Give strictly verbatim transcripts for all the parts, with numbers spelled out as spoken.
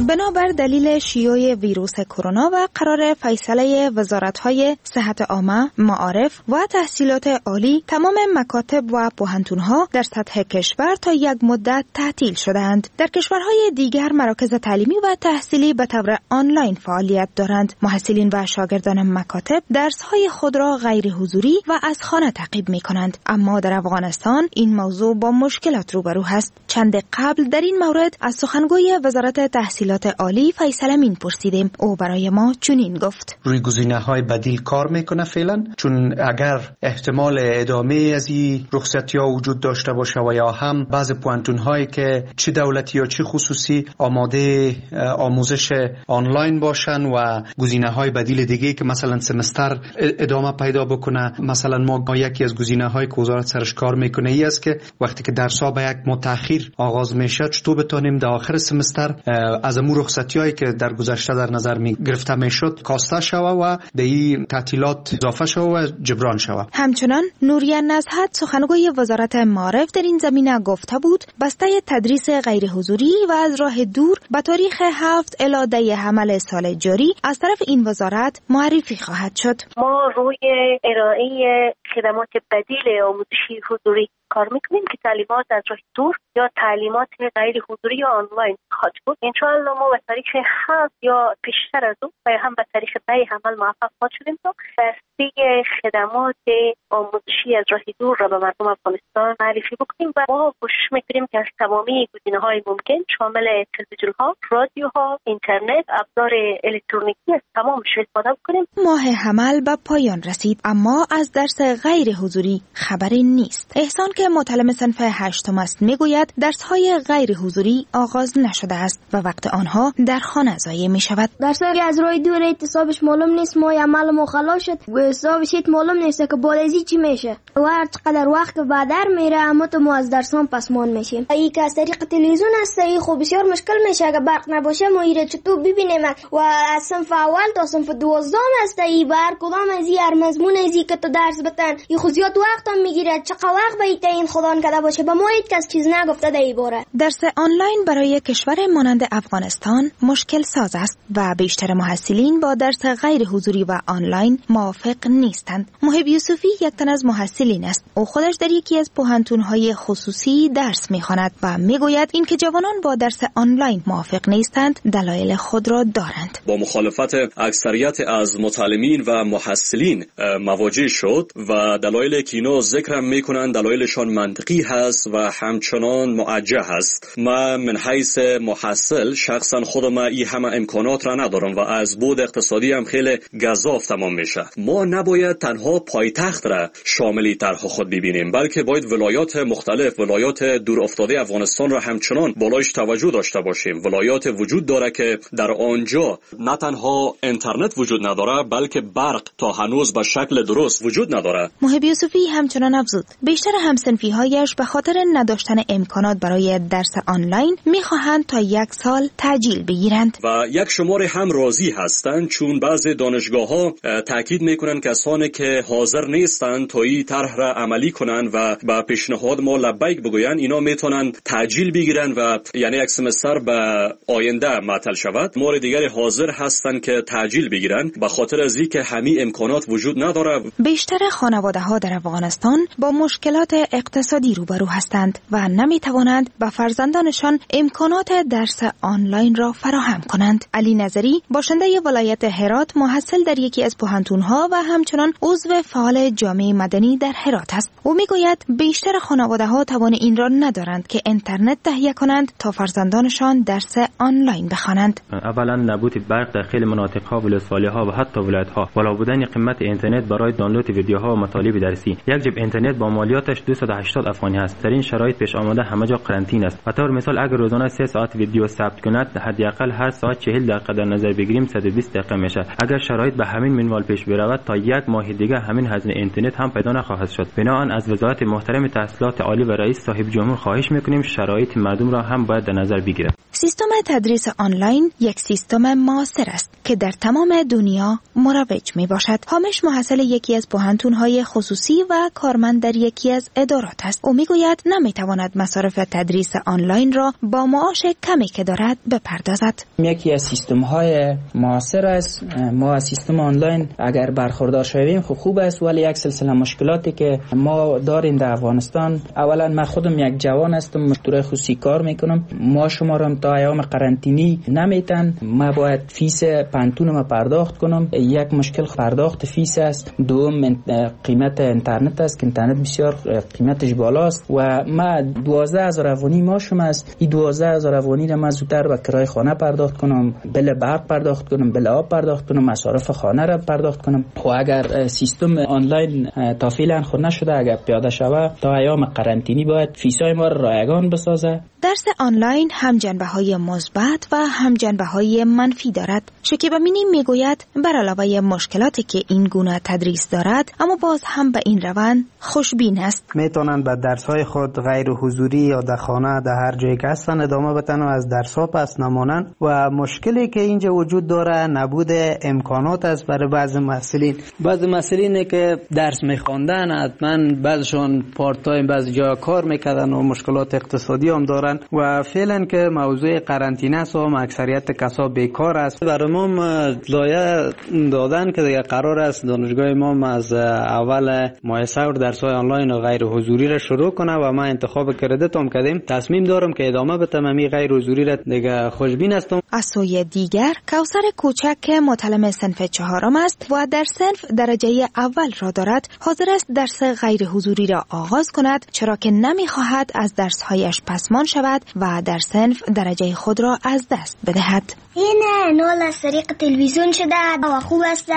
بنابر دلیل شیوع ویروس کرونا و قرار فیصله وزارت‌های صحت عامه، معارف و تحصیلات عالی، تمام مکاتب و پوهنتون‌ها در سطح کشور تا یک مدت تعطیل شدند. در کشورهای دیگر مراکز تعلیمی و تحصیلی به طور آنلاین فعالیت دارند. محصلین و شاگردان مکاتب درس‌های خود را غیر حضوری و از خانه تعقیب می‌کنند. اما در افغانستان این موضوع با مشکلات روبرو است. چند قبل در این مورد از سخنگوی وزارت تحصیلات عالی فیصل امین پرسیدیم. او برای ما چنین گفت: روی گزینه‌های بدیل کار میکنه فعلا، چون اگر احتمال ادامه از این رخصتی‌ها وجود داشته باشه و یا هم بعض پوهنتون‌هایی که چه دولتی یا چه خصوصی آماده آموزش آنلاین باشن و گزینه‌های بدیل دیگه که مثلا سمستر ادامه پیدا بکنه، مثلا ما یکی از گزینه‌های که وزارت سرش کار میکنه ای است که وقتی که درس‌ها به یک متأخر آغاز میشه چطور بتونیم در آخر سمستر از امور رخصتی‌هایی که در گذشته در نظر می گرفته میشد کاسته شوه و به این تعطیلات اضافه شوه و جبران شوه. همچنان نوریه نزهت سخنگوی وزارت معارف در این زمینه گفته بود بسته تدریس غیر حضوری و از راه دور به تاریخ هفت الی ده حمل سال جاری از طرف این وزارت معرفی خواهد شد. ما روی ارائه خدمات بدیل آموزشی حضوری کار میکنیم که تعلیمات از راه دور یا تعلیمات غیر حضوری یا آنلاین خواهد بود. انشاءالله ما به تاریخ هفت یا پیشتر از اون و هم به تاریخ ده حمل موفق خواهد شدیم تا بسته خدمات آموزشی از راه دور را به مردم افغانستان معرفی بکنیم و ما کوشش میکنیم که از تمامی گزینه‌های ممکن شامل تلویزیون‌ها، رادیوها، اینترنت، ابزار الکترونیکی از تمامش استفاده بکنیم. ماه حمل به پایان رسید اما از درس غیر حضوری خبری نیست. احسان که متعلم صنف هشتم است میگوید درس‌های غیر حضوری آغاز نشده است و وقت آنها در خانه ضایع می‌شود. درس‌های از راه دور حسابش معلوم نیست، ما عمل ما خلاص شد و حسابش معلوم نیست که بالازی چی میشه و هر چقدر وقت بعدر میره اما تو ما از درسام پسمان میشیم. این که از طریق تلویزیون است این خب بسیار مشکل میشه، اگه برق نباشه ما ایره چطور ببینیم و از صنف اول تا صنف دوازدهم است این بر کدام از این هر مضمون از که تو درس بتن این خود زیاد وقت هم میگیره. چقدر وقت به این خدا نکرده باشه به ما هیچ کس چیز نگفته در این باره. درس آنلاین برای کشور مانند افغانستان مشکل ساز است و بیشتر محصلین با درس غیر حضوری و آنلاین موافق نیستند. محب یوسفی یک تن از محصلین است. او خودش در یکی از پوهنتون‌های خصوصی درس می‌خواند و میگوید اینکه جوانان با درس آنلاین موافق نیستند دلایل خود را دارند. با مخالفت اکثریت از متعلمین و محصلین مواجه شد و دلایل که اینا ذکر می‌کنند دلایلشان منطقی هست و همچنان موجه هست. من من حیث محصل شخصا خودم این همه امکانات را ندارم و از بود اقتصادی هم خیلی گزاف تمام میشه. ما نباید تنها پایتخت را شامل طرح خود ببینیم بلکه باید ولایات مختلف، ولایات دور افتاده افغانستان را همچنان بالایش توجه داشته باشیم. ولایات وجود داره که در آنجا نه تنها اینترنت وجود نداره بلکه برق تا هنوز به شکل درست وجود نداره. محب یوسفی همچنان افزود بیشتر همسنفی‌هایش به خاطر نداشتن امکانات برای درس آنلاین می‌خواهند تا یک سال تعجیل بگیرند و یک شمار هم راضی هستند چون بعضی دانشگاه‌ها تاکید می‌کنند کسانی که حاضر نیستند تا این طرح را عملی کنند و با پیشنهاد ما لبیک بگویند اینا میتونند تعجیل بگیرند و یعنی یک سمستر به آینده معطل شود. مورد دیگری حاضر هستند که تعجیل بگیرند به خاطر از اینکه همین امکانات وجود نداره. بیشتر خانواده‌ها در افغانستان با مشکلات اقتصادی روبرو هستند و نمی‌توانند به فرزندانشان امکانات درس آنلاین را فراهم کنند. علی نظری باشنده ولایت هرات محصل در یکی از پوهنتون‌ها و همچنان عضو فعال جامعه مدنی در هرات است. او میگوید بیشتر خانواده‌ها توان این را ندارند که اینترنت تهیه کنند تا فرزندانشان درس آنلاین بخوانند. اولا نبود برق در خیلی مناطق‌ها ولسوالی‌ها و حتی ولایت‌ها، بالا بودن قیمت اینترنت برای دانلود ویدیوها و مطالب درسی. یک جیب اینترنت با مالیاتش دویست و هشتاد افغانی است. در این شرایط پیش آمده همه جا قرنطینه است. به طور مثال اگر روزانه سه ساعت ویدیو ثبت کند حداقل هر ساعت چهل دقیقه در نظر بگیریم صد و بیست دقیقه میشه. اگر شرایط به همین منوال پیش برود تا یک ماه دیگه همین هزینه اینترنت هم پیدا نخواهد شد. بنابراین از وزارت محترم تحصیلات عالی و رئیس صاحب جمهور خواهش میکنیم شرایط مردم را هم باید در نظر بگیرد. سیستم تدریس آنلاین یک سیستم معاصر است که در تمام دنیا مروج می باشد. حامش محصل یکی از پوهنتون‌های خصوصی و کارمند در یکی از اداره ادارات است. او میگوید نمیتواند مصارف تدریس آنلاین را با معاش کمی که دارد بپردازد. یکی از سیستم های معاصر است. ما از سیستم آنلاین اگر برخوردار شویم خب خوب است، ولی یک سلسله مشکلاتی که ما داریم در افغانستان، اولا من خودم یک جوان هستم، مشتری خصوصی کار میکنم، ما شما را تا ایام قرنطینی نمیتن، ما باید فیس پانتونم پرداخت کنم. یک مشکل پرداخت فیس است. دوم قیمت اینترنت است که اینترنت بسیار قیمتش بالاست و ما دوازده هزار افغانی ماشم است. این دوازده هزار افغانی را من زودتر به کرایه خانه پرداخت کنم، بل برق پرداخت کنم، بل آب پرداخت کنم، مصارف خانه را پرداخت کنم. و اگر سیستم آنلاین تا فعلا خود نشده، اگر پیاده شود تا ایام قرنطینی باید فیسای ما را رایگان بسازه. درس آنلاین هم جنبه‌های مثبت و هم جنبه‌های منفی دارد. شکیب امینی میگوید بر علاوه مشکلاتی که این گونه تدریس دارد، اما باز هم به این روند خوشبین است. میتونن به درس‌های خود غیر حضوری یا در خانه در هر جایی که هستن ادامه بدن و از درس‌ها پس نمانند. و مشکلی که اینجا وجود داره نبود امکانات است برای بعضی مسئولین. بعضی مسئولینی که درس می‌خواندن حتما بعضشون پارت تایم بعضی جا کار میکردن و مشکلات اقتصادی هم دارن و فعلا که موضوع قرنطینه است و اکثریت کسا بیکار است. برای ما لایه دادن که دیگه قرار است دانشگاه ما از اول ماه سور درس‌های آنلاین و غیر حضوری را شروع کنه و ما انتخاب کردیت هم کردیم. تصمیم دارم که ادامه بدم امی غیر حضوری را. دیگه خوشبین هستم. از سوی دیگر کوثر کوچک که متعلم صنف چهارم است و در صنف درجه اول را دارد، حاضر است درس غیر حضوری را آغاز کند، چرا که نمی‌خواهد از درس‌هایش پسمان شود و در صنف درجه خود را از دست بدهد. این نال از طریق تلویزیون شده و خوب است.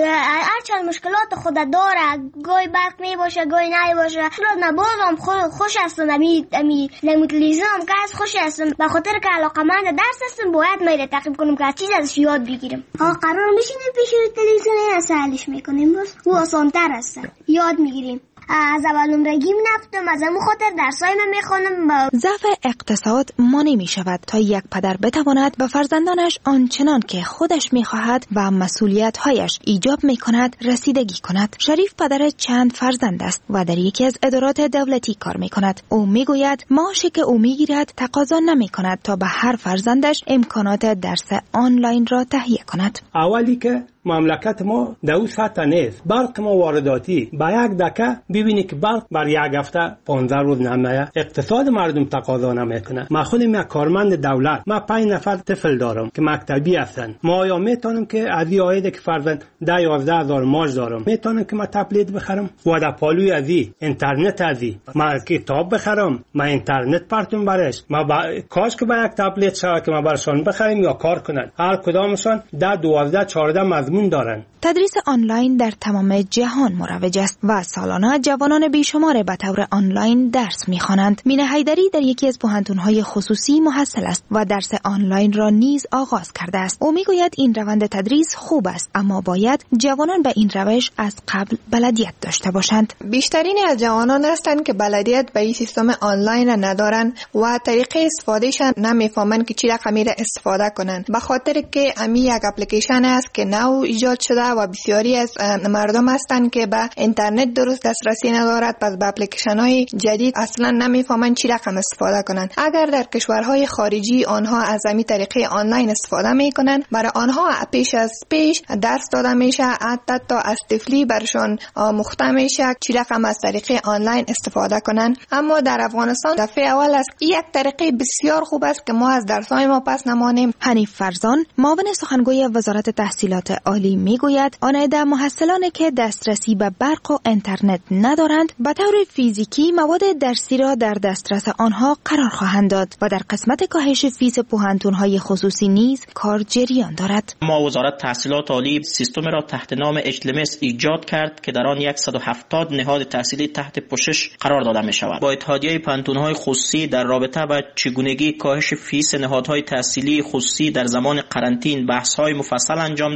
هرچند مشکلات خود داره، گاهی برق می باشه گاهی نمی باشه، نه بازم خوش هستم. امی امی نمو تلویزیون هم که از خوش هستم، به خاطر که علاقه‌مند درس هستم باید میره تعقیب کنم که چیز ازش یاد بگیرم. ها قرار میشینیم پیش تلویزیون سهلش میکنیم، بس و آسان‌تر است، یاد میگیریم. از اول نمرگیم نفتم، از همون خاطر درسای من میخوانم. ضعف اقتصاد مانع میشود تا یک پدر بتواند به فرزندانش آنچنان که خودش میخواهد و مسئولیت‌هایش ایجاب میکند رسیدگی کند. شریف پدر چند فرزند است و در یکی از ادارات دولتی کار میکند. او میگوید معاشی که او میگیرد تقاضا نمیکند تا به هر فرزندش امکانات درس آنلاین را تهیه کند. اولی که مملکت ما در اون سطح نیست. برق ما وارداتی، با یک دکه ببینی که برق بر یک هفته پانزده روز نمیه. اقتصاد مردم تقاضا نمیکنه. من خودم یک کارمند دولت، من پنج نفر طفل دارم که مکتبی هستن. ما آیا میتونم که از این عاید که فرزند ده یازده هزار ماش دارم میتونم که من تبلیت بخرم و در پالوی از این اینترنت از این من کتاب بخرم، من اینترنت پرتون برش، من با... کاش که با یک تبلیت شوه که من برشان بخریم یا کار کنن. هر کدامشان ده دوازده چهارده مضمون دارن. تدریس آنلاین در تمام جهان مروج است و سالانه جوانان بیشمار به طور آنلاین درس می‌خوانند. مینه حیدری در یکی از پوهنتون‌های خصوصی محصل است و درس آنلاین را نیز آغاز کرده است. او میگوید این روند تدریس خوب است، اما باید جوانان به این روش از قبل بلدیت داشته باشند. بیشترین از جوانان هستند که بلدیت به این سیستم آنلاین ندارند و طریقه استفادهشان نمی‌فهمند که چی رقمی را استفاده کنند. به خاطر که امی یک اپلیکیشن است که نو ایجاد شده و بسیاری از مردم هستند که به اینترنت درست دسترسی ندارد، پس به اپلیکیشن های جدید اصلا نمیفهمند چی رقم استفاده کنند. اگر در کشورهای خارجی آنها از همین طریقه آنلاین استفاده میکنند، برای آنها پیش از پیش درس داده میشه، حتی تا از طفلی برشان آموخته میشه چی رقم از طریقه آنلاین استفاده کنند. اما در افغانستان دفعه اول است یک طریقه بسیار خوب است که ما از درس‌های ما پس نمانیم. حنیف فرزان معاون سخنگوی وزارت تحصیلات عالی میگوید آن عده محصلانی که دسترسی به برق و اینترنت ندارند به طور فیزیکی مواد درسی را در دسترس آنها قرار خواهند داد و در قسمت کاهش فیس پوهنتون‌های خصوصی نیز کار جریان دارد. ما وزارت تحصیلات عالی سیستم را تحت نام اچ ال ام اس ایجاد کرد که در آن صد و هفتاد نهاد تحصیلی تحت پوشش قرار داده می شود. با اتحادیه پوهنتون‌های خصوصی در رابطه با چگونگی کاهش فیس نهادهای تحصیلی خصوصی در زمان قرنطینه بحث‌های مفصل انجام داده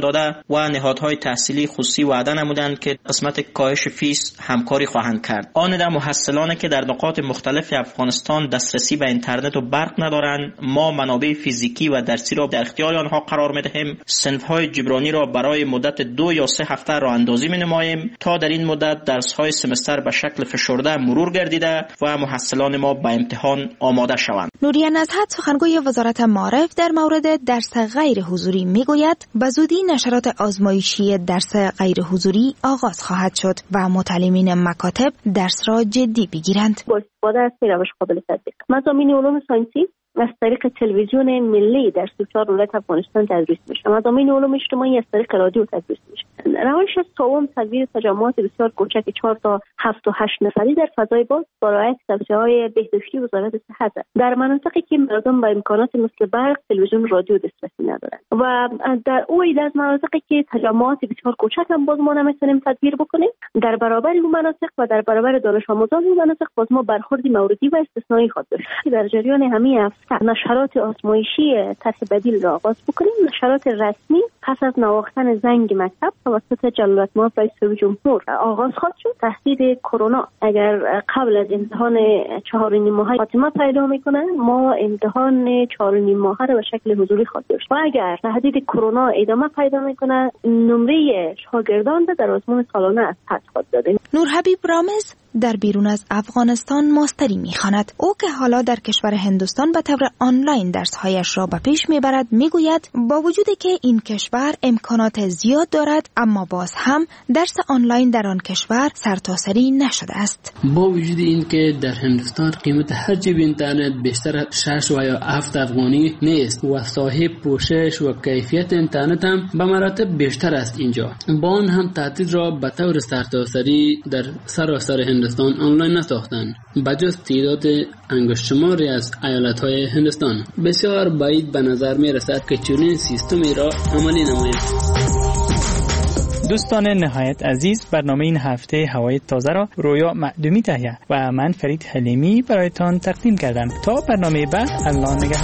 و نهادهای تحصیلی خصوصی وعده نمودند که قسمت کاهش فیس همکاری خواهند کرد. آن در محصلانی که در نقاط مختلف افغانستان دسترسی به اینترنت و برق ندارند، ما منابع فیزیکی و درسی را در اختیار آنها قرار می‌دهیم. صنف‌های جبرانی را برای مدت دو یا سه هفته راه اندازی می‌نماییم تا در این مدت درس‌های سمستر به شکل فشرده مرور گردیده و محصلان ما به امتحان آماده شوند. نوریه نزهت سخنگوی وزارت معارف در مورد درس غیر حضوری میگوید به زودی نشرات آزمایشی درس غیر حضوری آغاز خواهد شد و متعلمین مکاتب درس را جدی بگیرند. با استفاده از روش قابل تطبیق مضامین علوم ساینسی از طریق تلویزیون ملی در سی و چهار ولایت افغانستان تدریس میشه. مضامین علوم اجتماعی از طریق رادیو تدریس میشه. روش سوم تدوین تجمعات بسیار کوچک چهار تا هفت و هشت نفری در فضای باز با رعایت توصیه‌های بهداشتی وزارت صحت است. در مناطقی که مردم با امکانات مثل برق، تلویزیون، رادیو دسترسی ندارند و در اوی از مناطقی که تجمعات بسیار کوچک هم باز ما نمیتونیم تدبیر بکنیم، در برابر اون مناطق و در برابر دانش آموزان اون مناطق باز ما برخورد موردی و استثنایی خود داشت. در جریان همه هفته نشرات آزمایشی طرح بدیل را آغاز بکنیم. نشرات رسمی پس از نواختن زنگ مکتب توسط جلالت مآب رئیس جمهور آغاز خواهد شد. تهدید کرونا اگر قبل از امتحان چهار و نیم ماهه فاطمه پیدا میکنه، ما امتحان چهار و نیم ماهه را به شکل حضوری خواهیم داشت و اگر تهدید کرونا ادامه پیدا میکنه، نمره شاگردان در آزمون سالانه از حد خود داده. نورحبیب رامز در بیرون از افغانستان ماستری میخواند. او که حالا در کشور هندوستان به طور آنلاین درسهایش را به پیش میبرد میگوید با وجودی که این کشور امکانات زیاد دارد، اما باز هم درس آنلاین در آن کشور سرتاسری نشده است. با وجود این که در هندوستان قیمت هر جیب اینترنت بیشتر شش و یا هفت افغانی نیست و صاحب پوشش و کیفیت اینترنت هم به مراتب بیشتر است اینجا، با آن هم تعطیل را به طور سرتاسری در سراسر هندوستان آنلاین نساختند. بجز تعداد انگشت شماری از ایالت‌های هندوستان بسیار بعید به نظر می رسد که چنین سیستمی را عملی نماید. دوستان نهایت عزیز، برنامه این هفته هوای تازه را رویا معدومی تهیه و من فرید حلیمی برایتان تقدیم کردم. تا برنامه بعد، الله نگهدار.